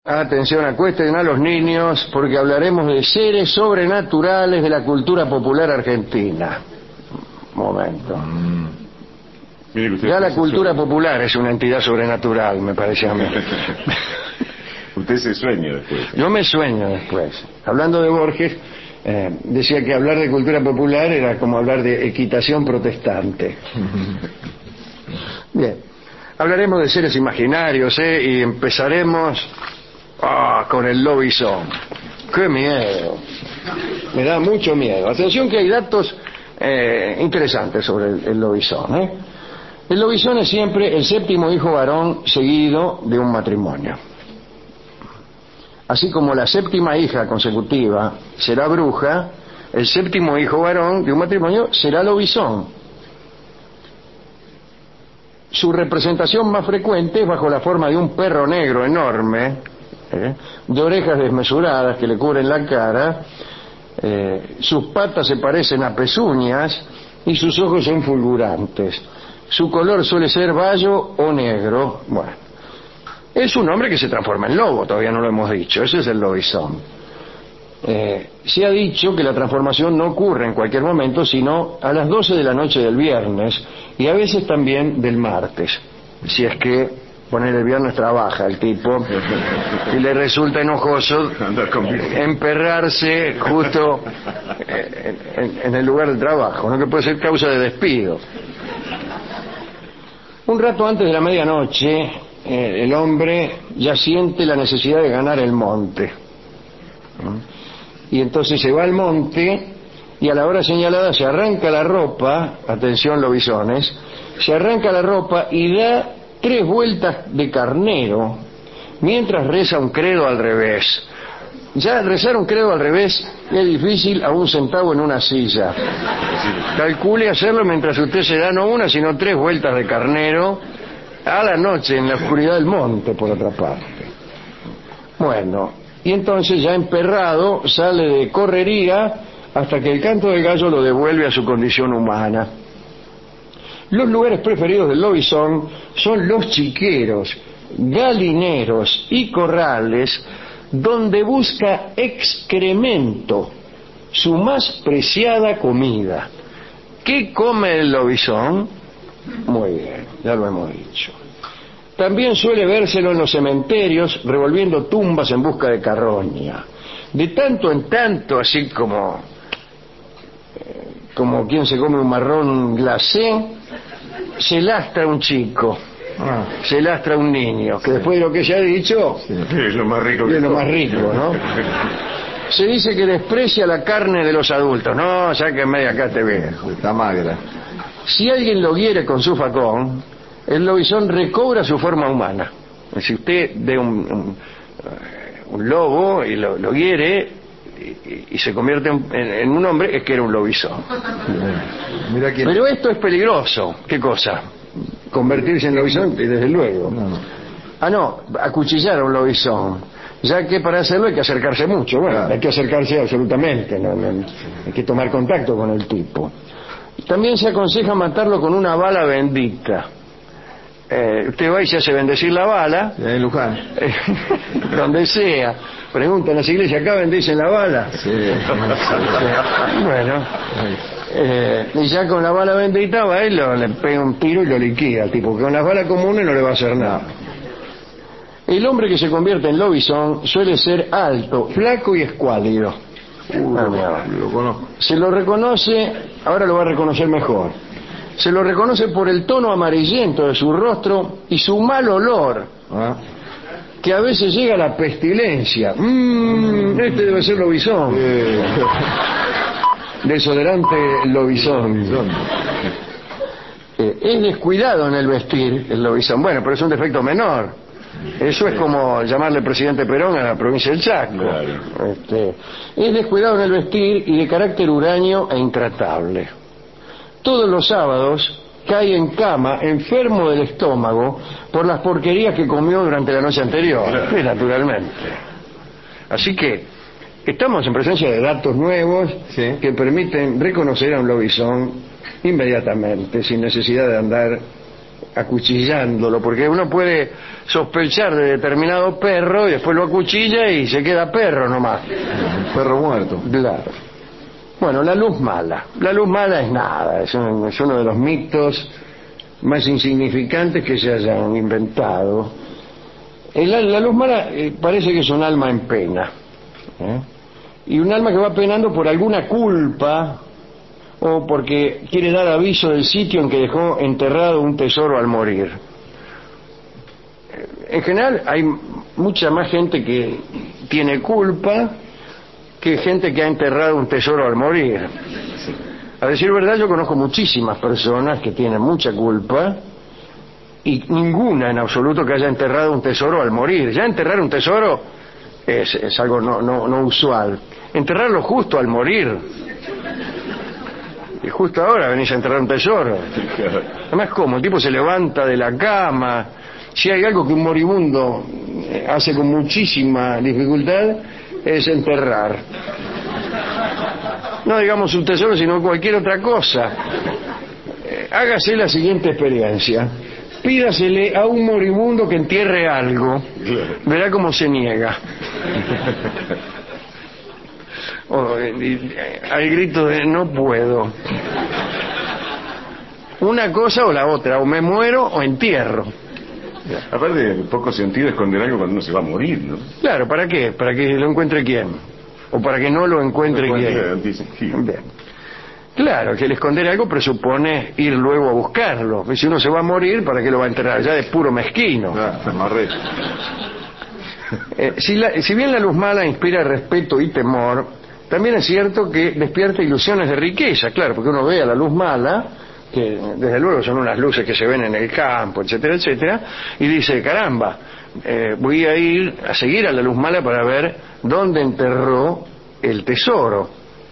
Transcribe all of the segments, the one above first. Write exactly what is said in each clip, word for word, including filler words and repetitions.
Atención, acuesten a los niños porque hablaremos de seres sobrenaturales de la cultura popular argentina. Momento. Mm. Ya la cultura popular es una entidad sobrenatural, me parece a mí. Usted se sueña después. Yo me sueño después. Hablando de Borges, eh, decía que hablar de cultura popular era como hablar de equitación protestante. Bien, hablaremos de seres imaginarios, ¿eh? Y empezaremos ah, con el lobizón. ¡Qué miedo! Me da mucho miedo. Atención que hay datos eh, interesantes sobre el, el lobizón, ¿eh? El lobizón es siempre el séptimo hijo varón seguido de un matrimonio. Así como la séptima hija consecutiva será bruja, el séptimo hijo varón de un matrimonio será lobizón. Su representación más frecuente es bajo la forma de un perro negro enorme, ¿eh? de orejas desmesuradas que le cubren la cara, eh, sus patas se parecen a pezuñas y sus ojos son fulgurantes. Su color suele ser bayo o negro. Bueno, es un hombre que se transforma en lobo, todavía no lo hemos dicho, ese es el lobizón. Eh, se ha dicho que la transformación no ocurre en cualquier momento, sino a las doce de la noche del viernes y a veces también del martes, si es que poner el viernes trabaja el tipo y le resulta enojoso emperrarse justo en, en, en el lugar de trabajo, ¿no? Que puede ser causa de despido. Un rato antes de la medianoche, eh, el hombre ya siente la necesidad de ganar el monte. Y entonces se va al monte y a la hora señalada se arranca la ropa, atención lobizones, se arranca la ropa y da tres vueltas de carnero mientras reza un credo al revés. Ya rezar un credo al revés es difícil aún sentado en una silla. Calcule hacerlo mientras usted se da no una sino tres vueltas de carnero a la noche en la oscuridad del monte, por otra parte. Bueno, y entonces ya emperrado sale de correría hasta que el canto del gallo lo devuelve a su condición humana. Los lugares preferidos del lobizón son los chiqueros, galineros y corrales donde busca excremento, su más preciada comida. ¿Qué come el lobizón? Muy bien, ya lo hemos dicho. También suele vérselo en los cementerios revolviendo tumbas en busca de carroña. De tanto en tanto, así como eh, como quien se come un marrón glacé, se lastra un chico. Ah. Se lastra un niño, que sí. Después de lo que se ha dicho, sí. Es lo más rico, que es lo más rico, ¿no? Se dice que desprecia la carne de los adultos. No, sáquenme de acá este viejo, está magra. Si alguien lo hiere con su facón, el lobizón recobra su forma humana. Si usted ve un, un, un lobo y lo, lo hiere y, y se convierte en, en un hombre, es que era un lobizón. Mira quién... Pero esto es peligroso. ¿Qué cosa? Convertirse en lobizón, desde luego. No, no. Ah, no, acuchillar a un lobizón. Ya que para hacerlo hay que acercarse mucho. Bueno, claro. Hay que acercarse absolutamente, ¿no? Hay que tomar contacto con el tipo. También se aconseja matarlo con una bala bendita. Eh, usted va y se hace bendecir la bala. En Luján. Eh, donde sea. Preguntan en las iglesias, ¿acá bendicen la bala? Sí. Bueno. Eh, y ya con la bala bendita va y lo, le pega un tiro y lo liquida, tipo, que con las balas comunes no le va a hacer nada. El hombre que se convierte en lobizón suele ser alto, flaco y escuálido. Uh, ah, lo conozco. Se lo reconoce, ahora lo va a reconocer mejor. Se lo reconoce por el tono amarillento de su rostro y su mal olor, ¿ah? Que a veces llega a la pestilencia. Mmm, este debe ser lobizón. Eh. Desodorante lobizón. Eh, es descuidado en el vestir el lobizón. Bueno, pero es un defecto menor. Eso es como llamarle presidente Perón a la provincia del Chaco. Claro. Este, es descuidado en el vestir y de carácter huraño e intratable. Todos los sábados cae en cama enfermo del estómago por las porquerías que comió durante la noche anterior. Claro. Naturalmente. Así que estamos en presencia de datos nuevos, sí, que permiten reconocer a un lobizón inmediatamente, sin necesidad de andar acuchillándolo, porque uno puede sospechar de determinado perro y después lo acuchilla y se queda perro nomás. Un perro muerto. Claro. Bueno, la luz mala. La luz mala es nada, es, un, es uno de los mitos más insignificantes que se hayan inventado. El, la luz mala eh, parece que es un alma en pena, ¿eh? Y un alma que va penando por alguna culpa o porque quiere dar aviso del sitio en que dejó enterrado un tesoro al morir. En general hay mucha más gente que tiene culpa que gente que ha enterrado un tesoro al morir. A decir verdad, yo conozco muchísimas personas que tienen mucha culpa y ninguna en absoluto que haya enterrado un tesoro al morir. Ya enterrar un tesoro es, es algo no, no, no usual. Enterrarlo justo al morir. Y justo ahora venís a enterrar un tesoro. Además, ¿cómo? El tipo se levanta de la cama. Si hay algo que un moribundo hace con muchísima dificultad, es enterrar. No digamos un tesoro, sino cualquier otra cosa. Eh, hágase la siguiente experiencia. Pídasele a un moribundo que entierre algo. Verá cómo se niega. Oh, y, y, al grito de no puedo. Una cosa o la otra, o me muero o entierro. Aparte de poco sentido esconder algo cuando uno se va a morir, ¿no? Claro, ¿para qué? ¿Para que lo encuentre quién? ¿O para que no lo encuentre no quién? Dicen, sí. Bien. Claro, que el esconder algo presupone ir luego a buscarlo. Y si uno se va a morir, ¿para qué lo va a enterrar? Ya es puro mezquino. Ah, amarré. Eh, si, la, si bien la luz mala inspira respeto y temor, también es cierto que despierta ilusiones de riqueza, claro, porque uno ve a la luz mala, que desde luego son unas luces que se ven en el campo, etcétera, etcétera, y dice, caramba, eh, voy a ir a seguir a la luz mala para ver dónde enterró el tesoro,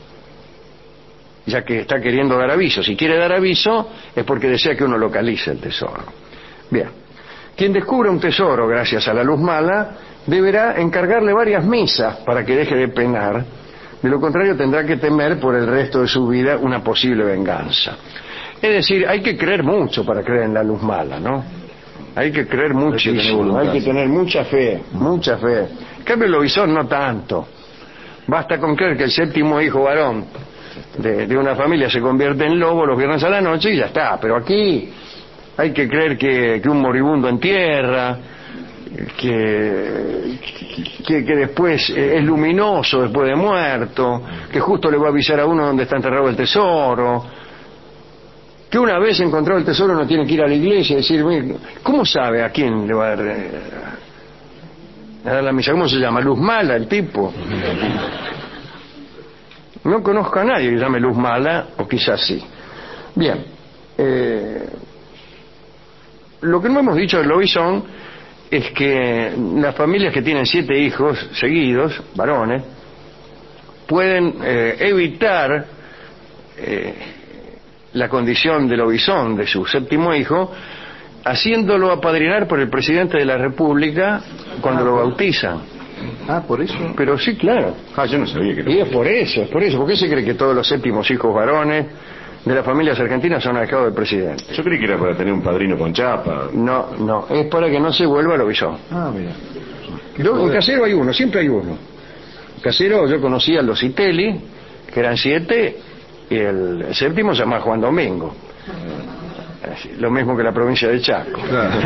ya que está queriendo dar aviso. Si quiere dar aviso es porque desea que uno localice el tesoro. Bien, quien descubra un tesoro gracias a la luz mala deberá encargarle varias misas para que deje de penar. De lo contrario tendrá que temer por el resto de su vida una posible venganza. Es decir, hay que creer mucho para creer en la luz mala, ¿no? Hay que creer muchísimo, hay que tener mucha fe, mucha fe. En cambio el lobizón no tanto. Basta con creer que el séptimo hijo varón de, de una familia se convierte en lobo los viernes a la noche y ya está. Pero aquí hay que creer que, que un moribundo entierra, que, que, que después es luminoso después de muerto, que justo le va a avisar a uno dónde está enterrado el tesoro, que una vez encontrado el tesoro no tiene que ir a la iglesia y decir, ¿cómo sabe a quién le va a dar, a dar la misa? ¿Cómo se llama? ¿Luz mala el tipo? No conozco a nadie que llame luz mala, o quizás sí. Bien, eh, lo que no hemos dicho del lobizón es que las familias que tienen siete hijos seguidos, varones, pueden eh, evitar eh, la condición de lobizón de su séptimo hijo, haciéndolo apadrinar por el presidente de la República cuando ah, lo bautizan. Ah, ¿por eso? Pero sí, claro. Ah, yo no sabía que... Y es por eso, es por eso. ¿Por qué se cree que todos los séptimos hijos varones de las familias argentinas son ahijados del presidente? Yo creí que era para tener un padrino con chapa. No, no, es para que no se vuelva lobizón. Ah, mira. Yo, en Casero hay uno, siempre hay uno. En Casero yo conocía a los Itelli, que eran siete, y el, el séptimo se llama Juan Domingo. Lo mismo que la provincia de Chaco. Claro.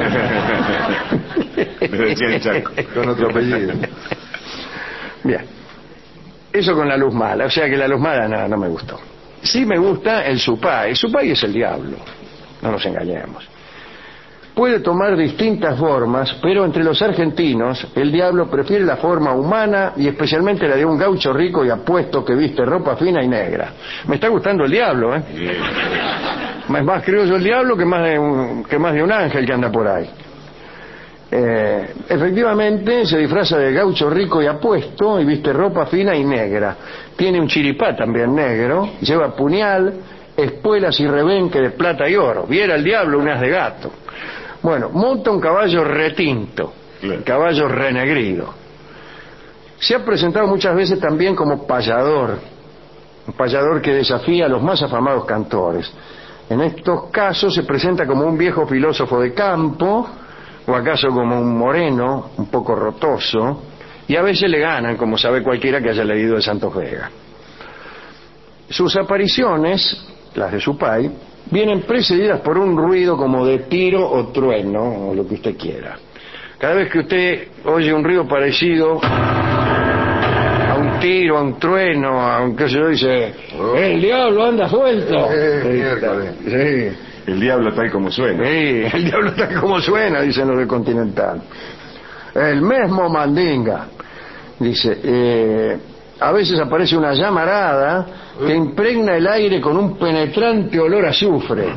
Me decía el Chaco, con otro apellido. Bien. Eso con la luz mala, o sea que la luz mala no, no me gustó. Sí me gusta el supay. El supay es el diablo, no nos engañemos. Puede tomar distintas formas, pero entre los argentinos el diablo prefiere la forma humana y especialmente la de un gaucho rico y apuesto que viste ropa fina y negra. Me está gustando el diablo, ¿eh? Es más criollo el diablo que más de un, que más de un ángel que anda por ahí. Eh, efectivamente se disfraza de gaucho rico y apuesto y viste ropa fina y negra. Tiene un chiripá también negro, lleva puñal, espuelas y rebenque de plata y oro. Viera el diablo un as de gato. Bueno, monta un caballo retinto, un caballo renegrido. Se ha presentado muchas veces también como payador, un payador que desafía a los más afamados cantores. En estos casos se presenta como un viejo filósofo de campo, o acaso como un moreno, un poco rotoso, y a veces le ganan, como sabe cualquiera que haya leído de Santos Vega. Sus apariciones, las de Supay, vienen precedidas por un ruido como de tiro o trueno, o lo que usted quiera. Cada vez que usted oye un ruido parecido a un tiro, a un trueno, a un qué sé yo, dice, el diablo anda suelto. Eh, sí. El diablo tal como suena. Sí, el diablo tal como suena, dicen los del Continental. El mismo mandinga. Dice, eh, a veces aparece una llamarada que impregna el aire con un penetrante olor a azufre.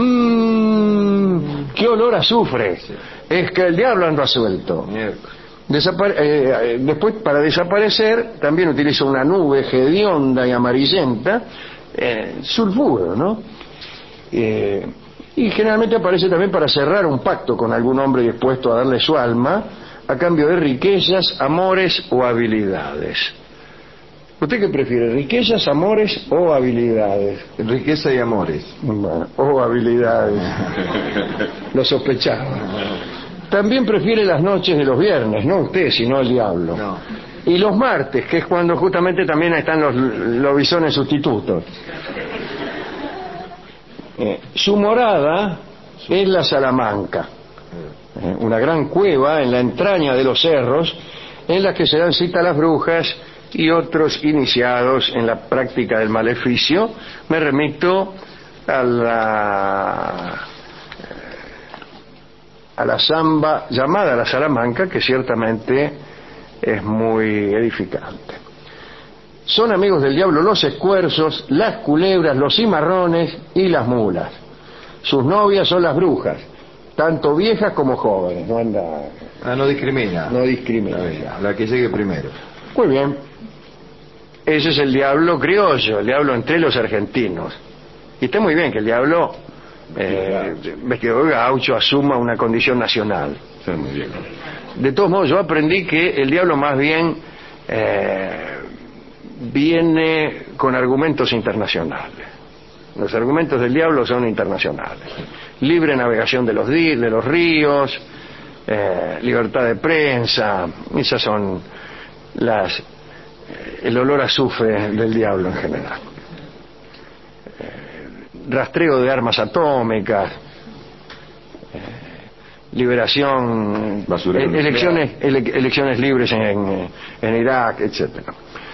Mmm, ¿qué olor a azufre? Es que el diablo anda suelto. Desapare eh, después, para desaparecer, también utiliza una nube hedionda y amarillenta, eh, sulfuro, ¿no? Eh, y generalmente aparece también para cerrar un pacto con algún hombre dispuesto a darle su alma a cambio de riquezas, amores o habilidades. ¿Usted qué prefiere, riquezas, amores o habilidades? Riqueza y amores. Bueno, o habilidades. Lo sospechaba. También prefiere las noches de los viernes, no usted, sino el diablo. No. Y los martes, que es cuando justamente también están los lobisones sustitutos. Eh, su morada es la Salamanca, eh, una gran cueva en la entraña de los cerros en la que se dan cita las brujas y otros iniciados en la práctica del maleficio. Me remito a la a la samba llamada la Salamanca, que ciertamente es muy edificante. Son amigos del diablo los escuerzos, las culebras, los cimarrones y las mulas. Sus novias son las brujas, tanto viejas como jóvenes. No anda... Ah, no discrimina. No discrimina. La que llegue primero. Muy bien. Ese es el diablo criollo, el diablo entre los argentinos. Y está muy bien que el diablo, eh, vestido de gaucho, asuma una condición nacional. Está muy bien. De todos modos, yo aprendí que el diablo más bien... Eh, viene con argumentos internacionales. Los argumentos del diablo son internacionales. Libre navegación de los, de los ríos, eh, libertad de prensa, esas son las eh, el olor a azufre del diablo en general. Eh, rastreo de armas atómicas, eh, liberación, Basurero eh, elecciones, ele, elecciones libres en, en Irak, etcétera.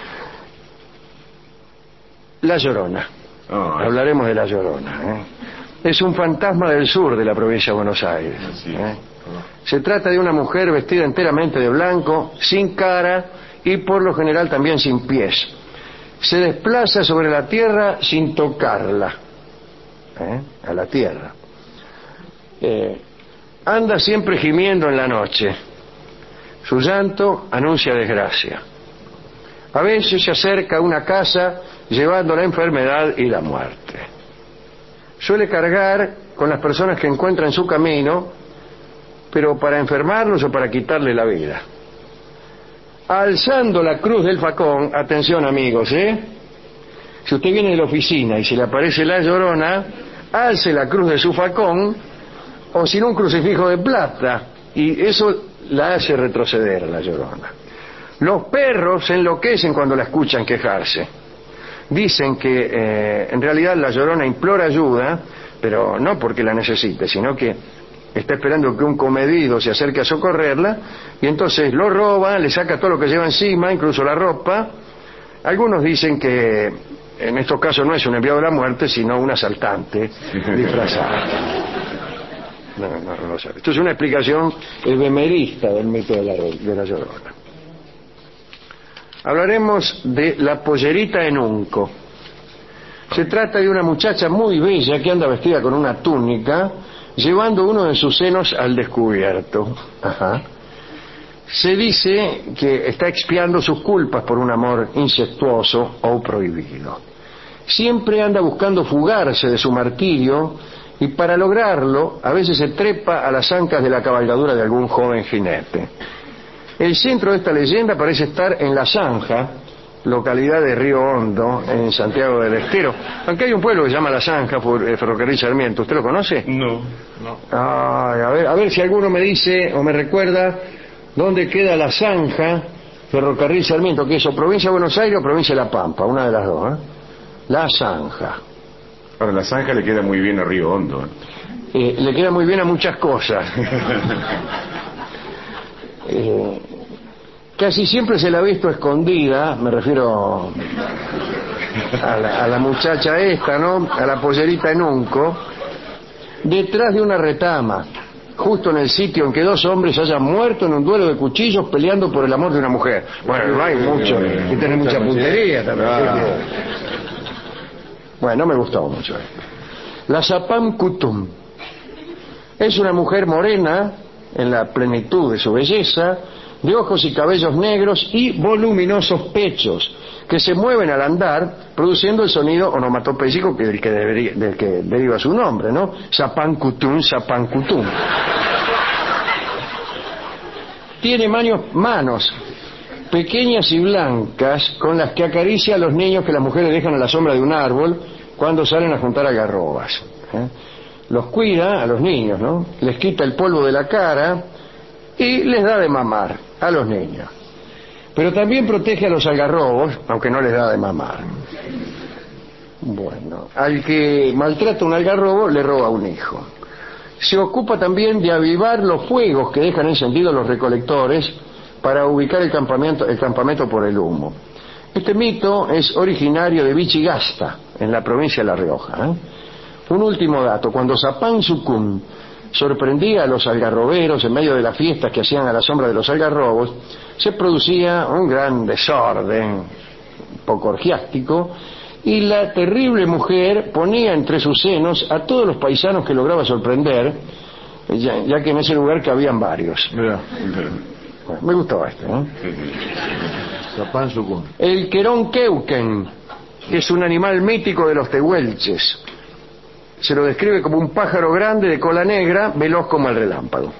La Llorona. Oh, hablaremos de la Llorona. ¿eh? Es un fantasma del sur de la provincia de Buenos Aires. ¿eh? Se trata de una mujer vestida enteramente de blanco, sin cara y por lo general también sin pies. Se desplaza sobre la tierra sin tocarla. ¿eh? A la tierra. Eh, anda siempre gimiendo en la noche. Su llanto anuncia desgracia. A veces se acerca a una casa llevando la enfermedad y la muerte. Suele cargar con las personas que encuentra en su camino, pero para enfermarlos o para quitarle la vida. Alzando la cruz del facón, atención amigos, ¿eh? Si usted viene de la oficina y se le aparece la Llorona, alce la cruz de su facón, o si no un crucifijo de plata, y eso la hace retroceder a la Llorona. Los perros se enloquecen cuando la escuchan quejarse. Dicen que eh, en realidad la Llorona implora ayuda, pero no porque la necesite, sino que está esperando que un comedido se acerque a socorrerla, y entonces lo roba, le saca todo lo que lleva encima, incluso la ropa. Algunos dicen que en estos casos no es un enviado de la muerte, sino un asaltante disfrazado. No, no, no lo sabe. Esto es una explicación efemerista del mito de la, de la Llorona. Hablaremos de la pollerita en Unco. Se trata de una muchacha muy bella que anda vestida con una túnica, llevando uno de sus senos al descubierto. Ajá. Se dice que está expiando sus culpas por un amor incestuoso o prohibido. Siempre anda buscando fugarse de su martirio, y para lograrlo a veces se trepa a las ancas de la cabalgadura de algún joven jinete. El centro de esta leyenda parece estar en la zanja localidad de Río Hondo, en Santiago del Estero. Aunque hay un pueblo que se llama La Zanja, por el ferrocarril Sarmiento. ¿Usted lo conoce? No, no. Ay, a ver, a ver si alguno me dice o me recuerda dónde queda La Zanja, ferrocarril Sarmiento, que es o provincia de Buenos Aires o provincia de La Pampa, una de las dos, ¿eh? La Zanja. Ahora, La Zanja le queda muy bien a Río Hondo, ¿eh? Eh, le queda muy bien a muchas cosas. eh, casi siempre se la ha visto escondida, me refiero a la, a la muchacha esta, ¿no? A la pollerita en unco, detrás de una retama, justo en el sitio en que dos hombres hayan muerto en un duelo de cuchillos peleando por el amor de una mujer. Bueno, no hay mucho, hay que tener mucha puntería también. Bueno, no me gustó mucho esto. La Zapam Kutum es una mujer morena en la plenitud de su belleza, de ojos y cabellos negros y voluminosos pechos que se mueven al andar, produciendo el sonido onomatopéyico que del que, debería, del que deriva su nombre, ¿no? Zapam Kutum, Zapam Kutum. Tiene manos, manos pequeñas y blancas con las que acaricia a los niños que las mujeres dejan a la sombra de un árbol cuando salen a juntar algarrobas, ¿eh? Los cuida a los niños, ¿no? Les quita el polvo de la cara y les da de mamar a los niños. Pero también protege a los algarrobos, aunque no les da de mamar. Bueno, al que maltrata un algarrobo le roba un hijo. Se ocupa también de avivar los fuegos que dejan encendidos los recolectores para ubicar el campamento, el campamento por el humo. Este mito es originario de Vichigasta, en la provincia de La Rioja, ¿eh? Un último dato: cuando Zapam Sucum sorprendía a los algarroberos en medio de las fiestas que hacían a la sombra de los algarrobos, se producía un gran desorden, un poco orgiástico, y la terrible mujer ponía entre sus senos a todos los paisanos que lograba sorprender, ya, ya que en ese lugar cabían varios. Mira, Bueno, me gustó esto, ¿no? Zapam Sucum. El Querón Queuquen es un animal mítico de los tehuelches. Se lo describe como un pájaro grande de cola negra, veloz como el relámpago.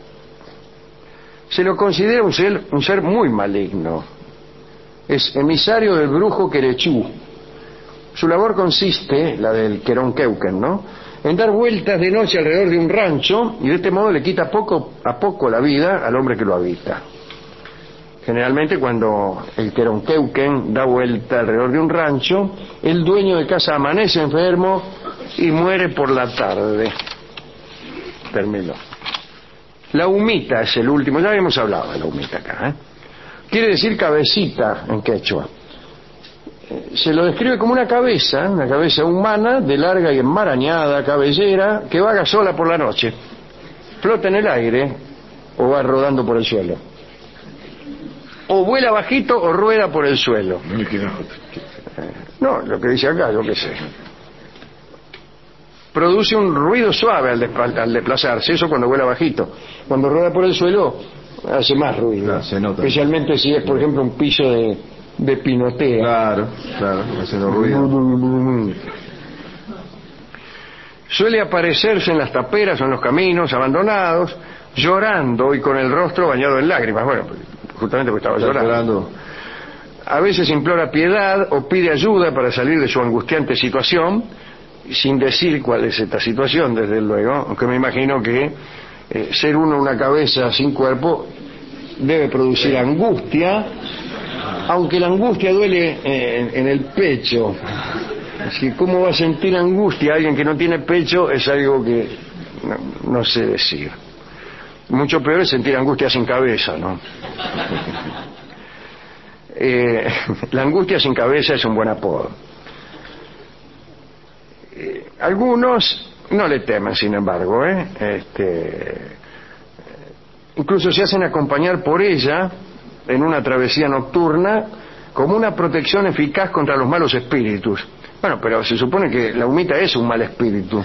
Se lo considera un ser, un ser muy maligno. Es emisario del brujo Querechú. Su labor consiste, la del Querón Queuquen, ¿no?, en dar vueltas de noche alrededor de un rancho y de este modo le quita poco a poco la vida al hombre que lo habita. Generalmente cuando el Querón Queuquen da vuelta alrededor de un rancho, el dueño de casa amanece enfermo y muere por la tarde. Terminó. La humita es el último, ya habíamos hablado de la humita acá, ¿eh? Quiere decir cabecita en quechua. Se lo describe como una cabeza, una cabeza humana de larga y enmarañada cabellera que vaga sola por la noche, flota en el aire o va rodando por el suelo, o vuela bajito o rueda por el suelo. No, lo que dice acá, yo qué sé. Produce un ruido suave al, despa- al desplazarse, eso cuando vuela bajito. Cuando rueda por el suelo hace más ruido, claro, se nota. Especialmente si es, por ejemplo, un piso de, de pinotea. Claro, claro, haciendo ruido. Suele aparecerse en las taperas o en los caminos abandonados, llorando y con el rostro bañado en lágrimas. Bueno, justamente porque estaba llorando. llorando. A veces implora piedad o pide ayuda para salir de su angustiante situación, sin decir cuál es esta situación, desde luego, aunque me imagino que eh, ser uno una cabeza sin cuerpo debe producir angustia, aunque la angustia duele eh, en, en el pecho. Así que cómo va a sentir angustia alguien que no tiene pecho es algo que no, no sé decir. Mucho peor es sentir angustia sin cabeza, ¿no? Eh, la angustia sin cabeza es un buen apodo. Eh, algunos no le temen, sin embargo, ¿eh? Este, incluso se hacen acompañar por ella en una travesía nocturna como una protección eficaz contra los malos espíritus. Bueno, pero se supone que la humita es un mal espíritu.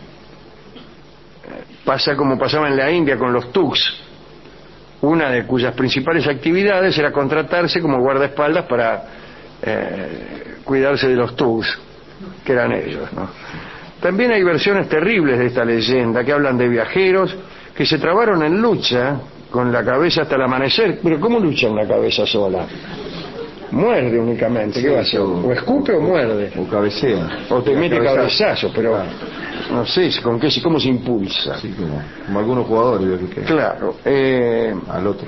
Pasa como pasaba en la India con los thugs, una de cuyas principales actividades era contratarse como guardaespaldas para eh, cuidarse de los thugs, que eran ellos, ¿no? También hay versiones terribles de esta leyenda que hablan de viajeros que se trabaron en lucha con la cabeza hasta el amanecer. Pero ¿cómo luchan la cabeza sola? muerde únicamente. ¿Qué Sí, va a hacer? o- O escupe o muerde. O cabecea. O te mete Cabezazo. cabezazo, pero Claro. no sé con qué, cómo se impulsa. Así como, como algunos jugadores veo que Claro. Eh, al otro.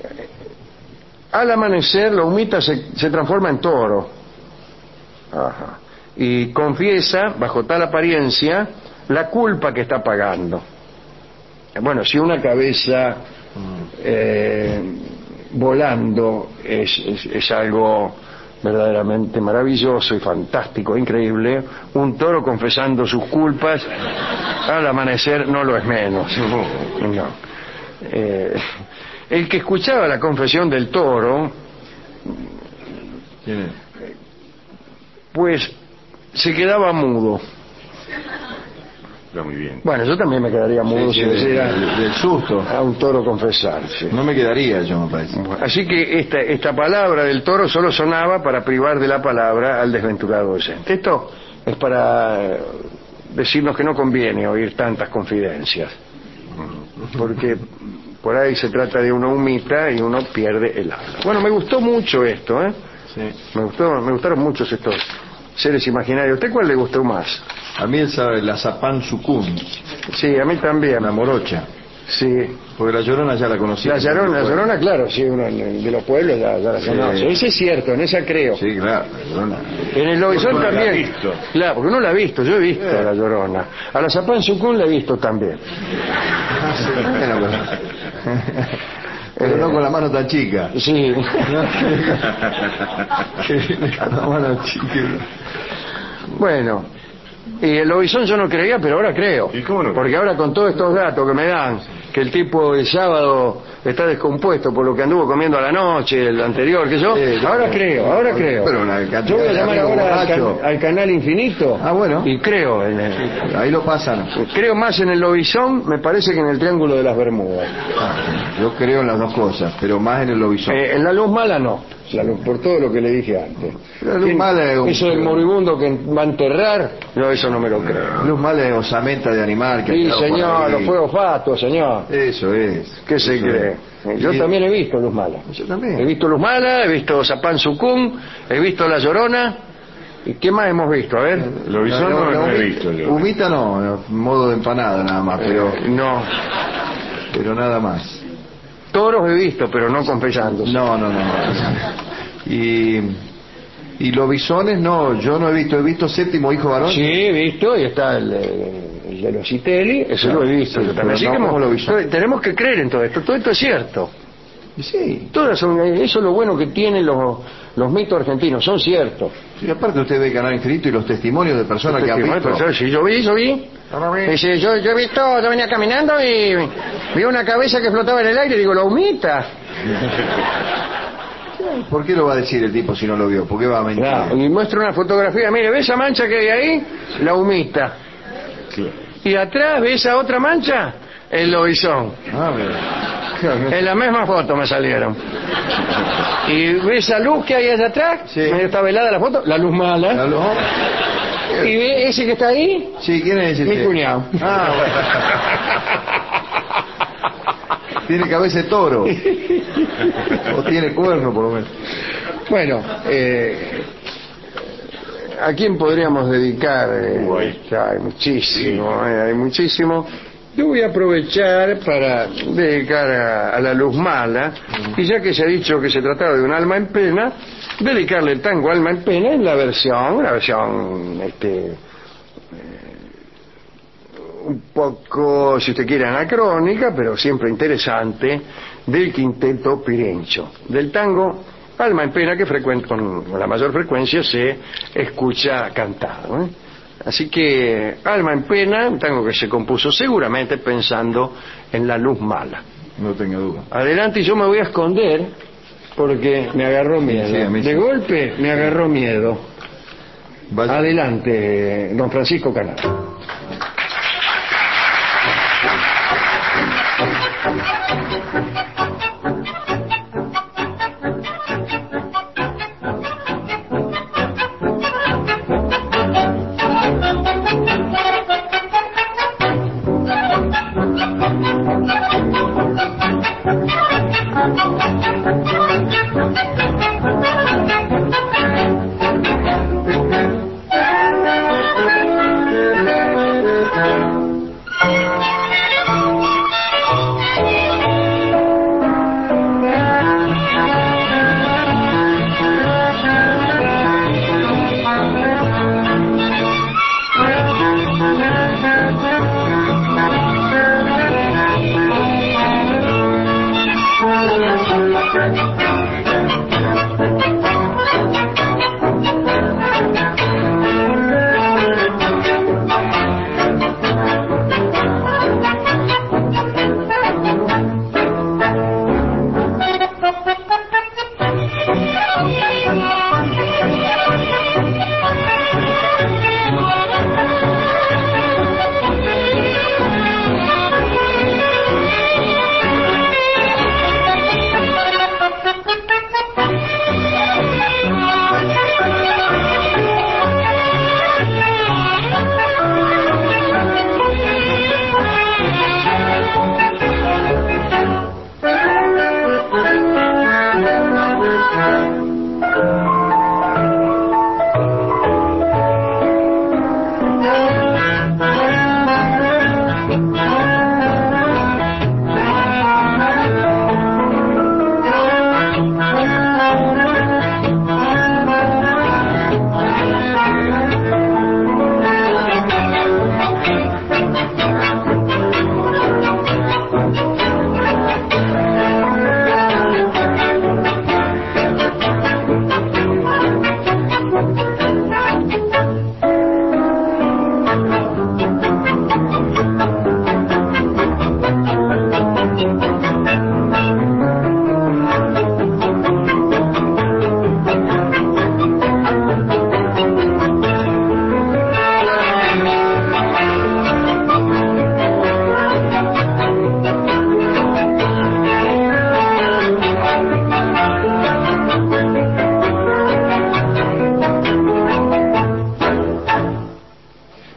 al amanecer la humita se, se transforma en toro. Ajá. Y confiesa, bajo tal apariencia, la culpa que está pagando. Bueno, si una cabeza eh, volando es, es, es algo verdaderamente maravilloso y fantástico, increíble, un toro confesando sus culpas al amanecer no lo es menos. No. Eh, el que escuchaba la confesión del toro, ¿Quién es? pues se quedaba mudo. Está muy bien. Bueno, yo también me quedaría mudo Sí, si sí, oyera del, del susto. a un toro confesarse. No me quedaría yo, me parece. Así que esta, esta palabra del toro solo sonaba para privar de la palabra al desventurado oyente. Esto es para eh, decirnos que no conviene oír tantas confidencias, porque por ahí se trata de una humita y uno pierde el habla. Bueno, me gustó mucho esto, ¿eh? Sí. Me gustó, me gustaron mucho estos seres imaginarios. ¿A usted cuál le gustó más? A mí el, sabe, la Zapán Sucún, Sí, a mí también. la morocha. Sí. Porque la Llorona ya la conocí. La Llorona, la Llorona, claro, sí, uno en- de los pueblos ya, ya la Sí. conoce. Ese es cierto, en esa creo. Sí, claro, la Llorona. En el Lobizón Porque uno la ha también. visto. Claro, porque uno la ha visto, yo he visto Eh. a la Llorona. A la Zapán Sucún la he visto también. Bueno, pero, pero no con la mano tan chica. Sí. Con la mano chica. Bueno, y el Lobizón yo no creía, pero ahora creo. ¿Y cómo no? Porque ahora con todos estos datos que me dan, que el tipo el sábado está descompuesto por lo que anduvo comiendo a la noche, el anterior, que yo, Sí, ahora sí. creo, ahora creo. Pero una cantidad Yo voy a de llamar amigos ahora al, borrachos. can- al canal Infinito. Ah, bueno. Y creo en el, Ahí lo pasan. creo más en el Lobizón, me parece, que en el Triángulo de las Bermudas. Yo creo en las dos cosas, pero más en el lobizón. Eh, en la luz mala no, la luz, por todo lo que le dije antes. La luz mala es un- Eso del moribundo que va a enterrar, yo eso no me lo creo. Luz mala es osamenta de animal. Que ha Sí, quedado por señor, ahí. los fuegos fatos, señor. Eso es. ¿Qué se Eso cree? es. Yo Y- también he visto Luz Mala. Yo He también. visto Luz Mala, he visto Zapán Sucún, he visto La Llorona. ¿Y qué más hemos visto? A ver. Lobizón no, no he visto. yo. Humita no, modo de empanada nada más, pero, Eh, no. pero nada más. Toros he visto, pero no confesándose. No, no, no. Y, y lobizones no, yo no he visto. He visto Séptimo Hijo Varón. Sí, he visto, y está el, el de los Itelli, eso Claro, lo he visto. sí, yo pero también. Así no que hemos- como lobizón. tenemos que creer en todo esto, todo esto es cierto. Y sí. Todas son, eso es lo bueno que tienen los, los mitos argentinos, son ciertos. Y aparte usted ve Canal Infinito y los testimonios de personas que han Testimonio, visto. pero, sí, yo vi, yo vi. Dice, yo, yo he visto, yo venía caminando y vi una cabeza que flotaba en el aire y digo, la humita. ¿Por qué lo va a decir el tipo si no lo vio? ¿Por qué va a mentir? Claro, y muestra una fotografía, mire, ¿ve esa mancha que hay ahí? La humita. Y atrás, ¿ve esa otra mancha? El lobizón. Ah, mira. En la misma foto me salieron. ¿Y ve esa luz que hay allá atrás? Sí. Medio está velada la foto, la luz mala. ¿La lo- ¿Y ve ese que está ahí? Sí, ¿quién es ese? Mi cuñado. Ah, bueno. Tiene cabeza de toro. O tiene cuerno, por lo menos. Bueno, eh, ¿a quién podríamos dedicar? Eh, Uy. ya hay muchísimo, eh, hay muchísimo. Yo voy a aprovechar para dedicar a, a la luz mala, y ya que se ha dicho que se trataba de un alma en pena, dedicarle el tango Alma en Pena en la versión, una versión, este, eh, un poco, si usted quiere, anacrónica, pero siempre interesante, del quinteto Pirencho, del tango Alma en Pena, que frecuen- con la mayor frecuencia se escucha cantado, ¿eh? Así que Alma en Pena, un tango que se compuso seguramente pensando en la luz mala. No tenga duda. Adelante, y yo me voy a esconder porque me agarró miedo. Sí, a mí sí. De golpe me agarró miedo. Vaya. Adelante, don Francisco Canal. Thank you.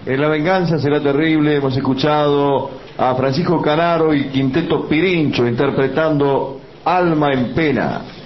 En La venganza será terrible hemos escuchado a Francisco Canaro y Quinteto Pirincho interpretando Alma en Pena.